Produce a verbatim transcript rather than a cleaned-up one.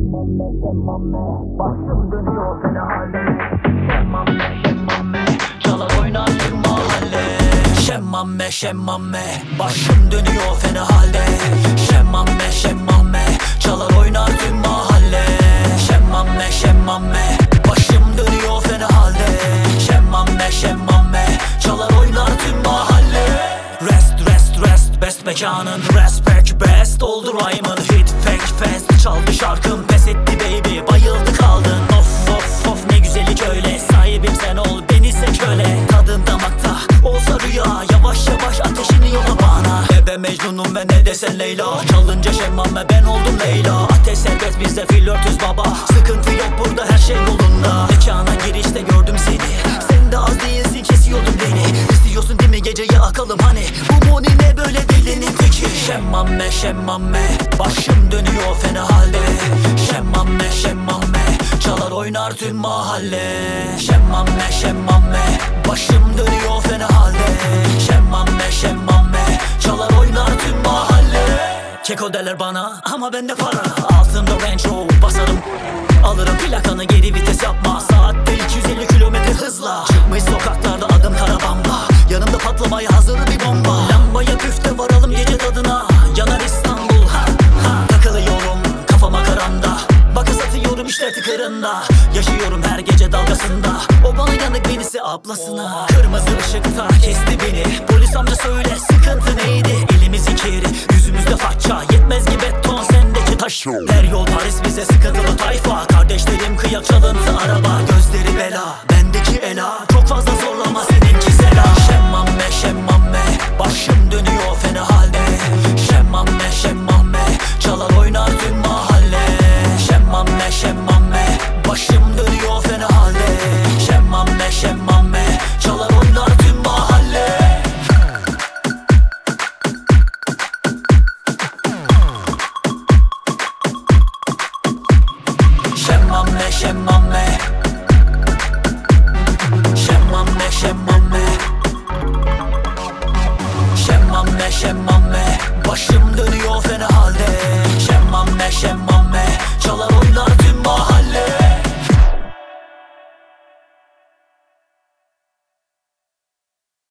Şemmame şemmame, başım dönüyor fena halde. Şemmame şemmame, çalar oynar tüm mahalle. Şemmame şemmame, başım dönüyor fena halde. Şemmame şemmame, çalar oynar tüm mahalle. Şemmame şemmame, başım dönüyor fena halde. Şemmame şemmame, çalar oynar tüm mahalle. Rest rest rest, best mekanın respect best. Oldu rhyme'ın hit fake fest. Çaldı şarkım pes etti baby, bayıldı kaldın. Of of of ne güzellik öyle, sahibim sen ol beni seç öyle. Tadın damakta olsa rüya, yavaş yavaş ateşini yola bana. Ebe Mecnun'um ve ne desen Leyla, çalınca şemmame ben oldum Leyla. Ateş serbest bizde flörtüz baba, sıkıntı yok burada her şey yolunda. Mekana girişte gördüm seni, sen de az değilsin kesiyordun beni. İstiyorsun değil mi geceyi akalım hani, bu moni ne böyle delinin teki. Şemmame şemmame, başım dönüyor fena halde. Şemmame şemmame, çalar oynar tüm mahalle. Şemmame şemmame, başım dönüyor fena halde. Şemmame şemmame, çalar oynar tüm mahalle. Keko derler bana ama bende para, altımda Range Rover basarım. Alırım plakanı geri vites yapma, saatte iki yüz elli kilometre hızla. Çıkmış sokaklarda adım Karabamba, yanımda patlamaya hazır bir bomba. Lambaya küfte varalım gece tadına, yanar İstanbul ha ha. Takılıyorum kafama karanda, bakı satıyorum işte tıkırında. Yaşıyorum her gece dalgasında, o bana yanık benisi ablasına. Kırmızı ışıkta kesti beni, polis amca söyle sıkıntı neydi. Elimiz ikili yüzümüzde faça, yetmez ki beton sendeki taş. Her yol Paris bize sıkıntılı tayfa, kardeşlerim kıyak çalıntı araba. Gözleri bela bendeki ela, çok fazla zorlama seninki sela. Şemmame şemmame, başım dönüyor